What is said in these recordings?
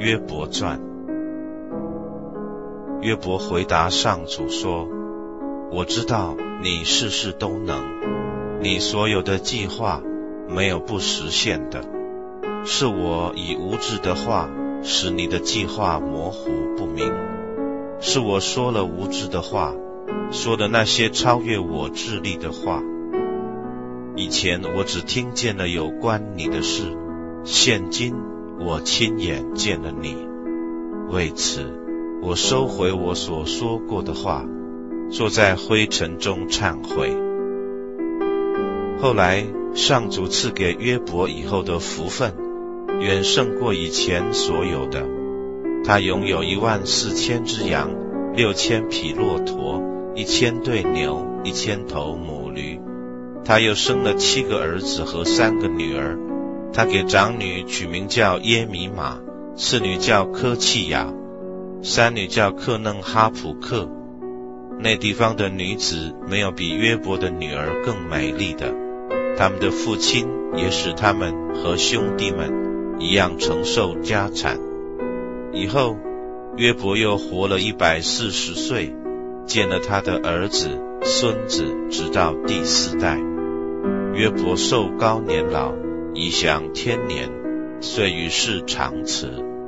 约伯传。约伯回答上主说：我知道你事事都能，你所有的计划没有不实现的，是我以无知的话使你的计划模糊不明，是我说了无知的话，说的那些超越我智力的话。以前我只听见了有关你的事，现今我亲眼见了你。为此我收回我所说过的话，坐在灰尘中忏悔。后来上主赐给约伯以后的福分远胜过以前所有的，他拥有14000只羊，6000匹骆驼，1000对牛，1000头母驴。他又生了7个儿子和3个女儿，他给长女取名叫耶米玛，次女叫科契雅，三女叫克嫩哈普克。那地方的女子没有比约伯的女儿更美丽的，他们的父亲也使他们和兄弟们一样承受家产。以后约伯又活了140岁，见了他的儿子孙子，直到第4代。约伯寿高年老，已享天年，遂与世长辞。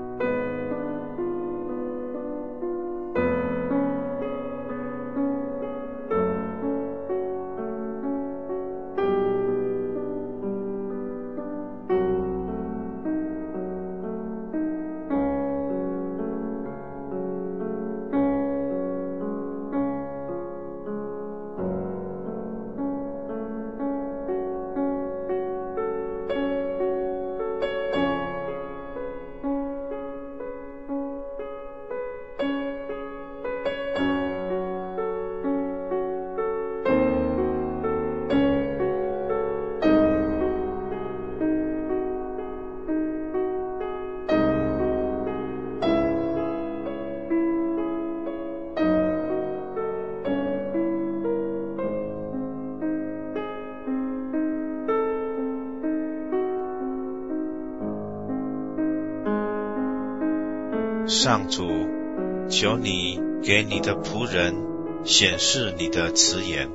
上主，求你给你的仆人显示你的慈颜。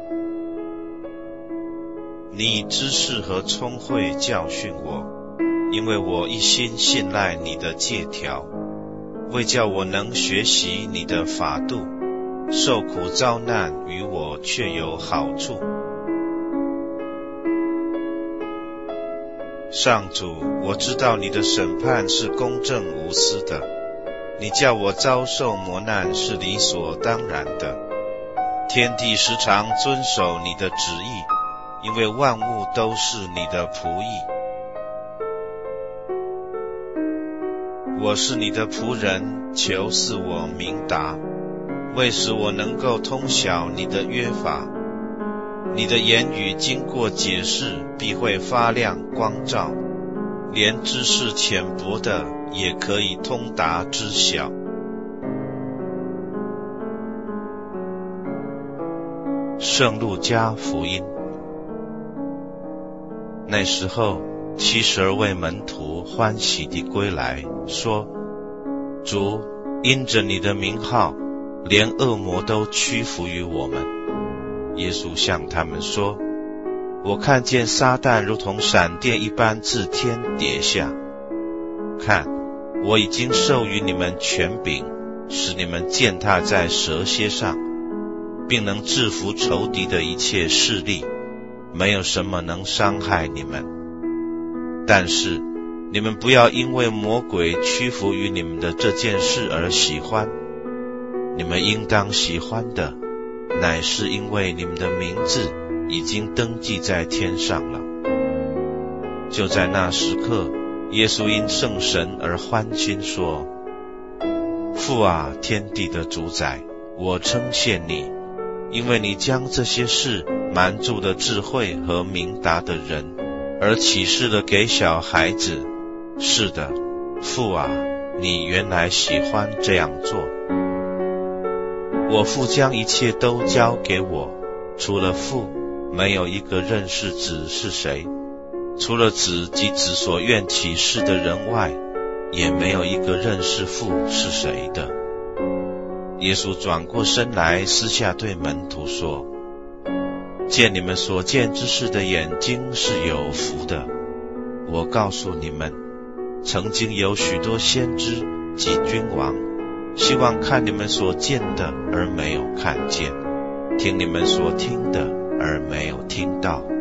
你以知识和聪慧教训我，因为我一心信赖你的诫条，为叫我能学习你的法度，受苦遭难与我却有好处。上主，我知道你的审判是公正无私的，你叫我遭受磨难是理所当然的。天地时常遵守你的旨意，因为万物都是你的仆役。我是你的仆人，求赐我明达，为使我能够通晓你的约法。你的言语经过解释，必会发亮光照，连知识浅薄的也可以通达知晓。圣路加福音。那时候72位门徒欢喜地归来，说：主，因着你的名号，连恶魔都屈服于我们。耶稣向他们说：我看见撒旦如同闪电一般自天跌下。看，我已经授予你们权柄，使你们践踏在蛇蝎上，并能制服仇敌的一切势力，没有什么能伤害你们。但是你们不要因为魔鬼屈服于你们的这件事而喜欢，你们应当喜欢的乃是因为你们的名字已经登记在天上了。就在那时刻，耶稣因圣神而欢欣说：父啊，天地的主宰，我称谢你，因为你将这些事瞒住了智慧和明达的人，而启示了给小孩子。是的，父啊，你原来喜欢这样做。我父将一切都交给我，除了父，没有一个认识子是谁，除了子及子所愿启示的人外， 也没有一个认识父是谁的。耶稣转过身来，私下对门徒说：见你们所见之事的眼睛是有福的。我告诉你们，曾经有许多先知及君王，希望看你们所见的而没有看见，听你们所听的而没有听到。